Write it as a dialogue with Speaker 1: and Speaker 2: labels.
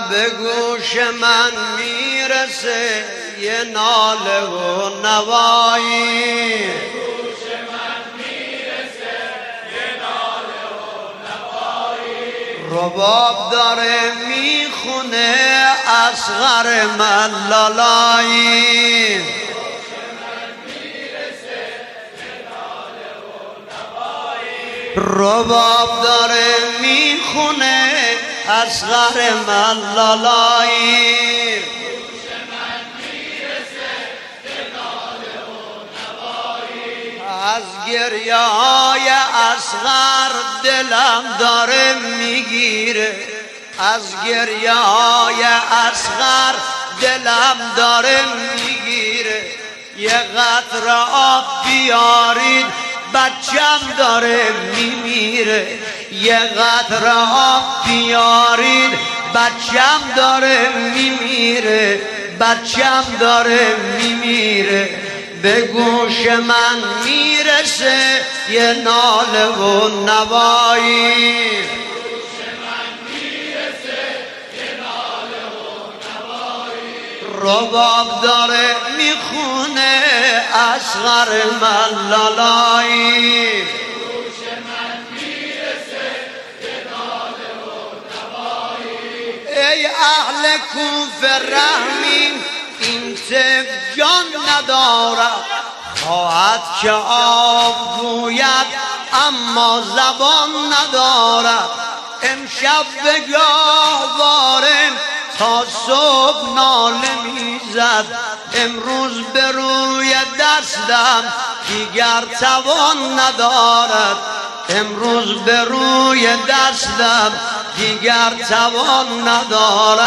Speaker 1: به گوش من میرسه یه ناله و نوایی، رباب داره میخونه اصغر من لالایی، رباب داره میخونه اصغر من لالایی، از گریه های اصغر دلم داره میگیره، از گریه های اصغر دلم داره میگیره، یه قطره آب بیارید بچم داره میمیره، یه قطره آب بیارید بچم داره میمیره، بچم داره میمیره، به گوش من میرسه یه ناله و نوایی، رباب داره میخونه اصغر من لالایی، ای اهل کوفه رحمین این طفل جان ندارد، خواهد که آب گوید اما زبان ندارد، امشب به گاهواره تا صبح ناله میزد، امروز به روی دستم دیگر توان ندارد، امروز به روی دستم دیگر توان ندارد.